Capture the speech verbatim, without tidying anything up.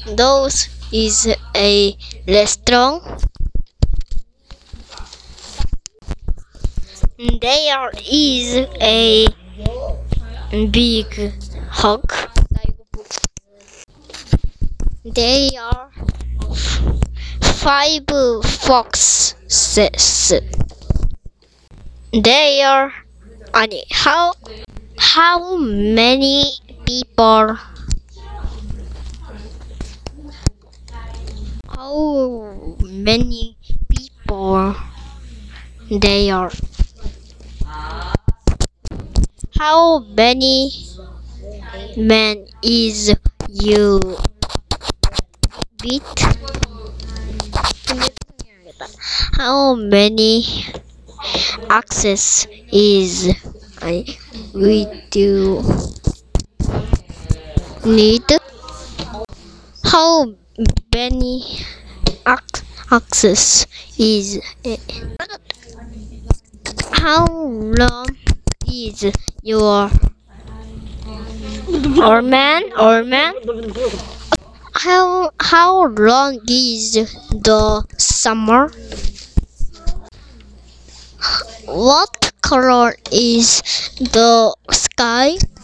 Those is a restaurant. There is a big hog. There are five foxes. There are how how many people? How many people there are? How many men is you beat? How many axes is I we do need? How many ax- axes is it? How long is your or man or man? How how long is the summer? What color is the sky?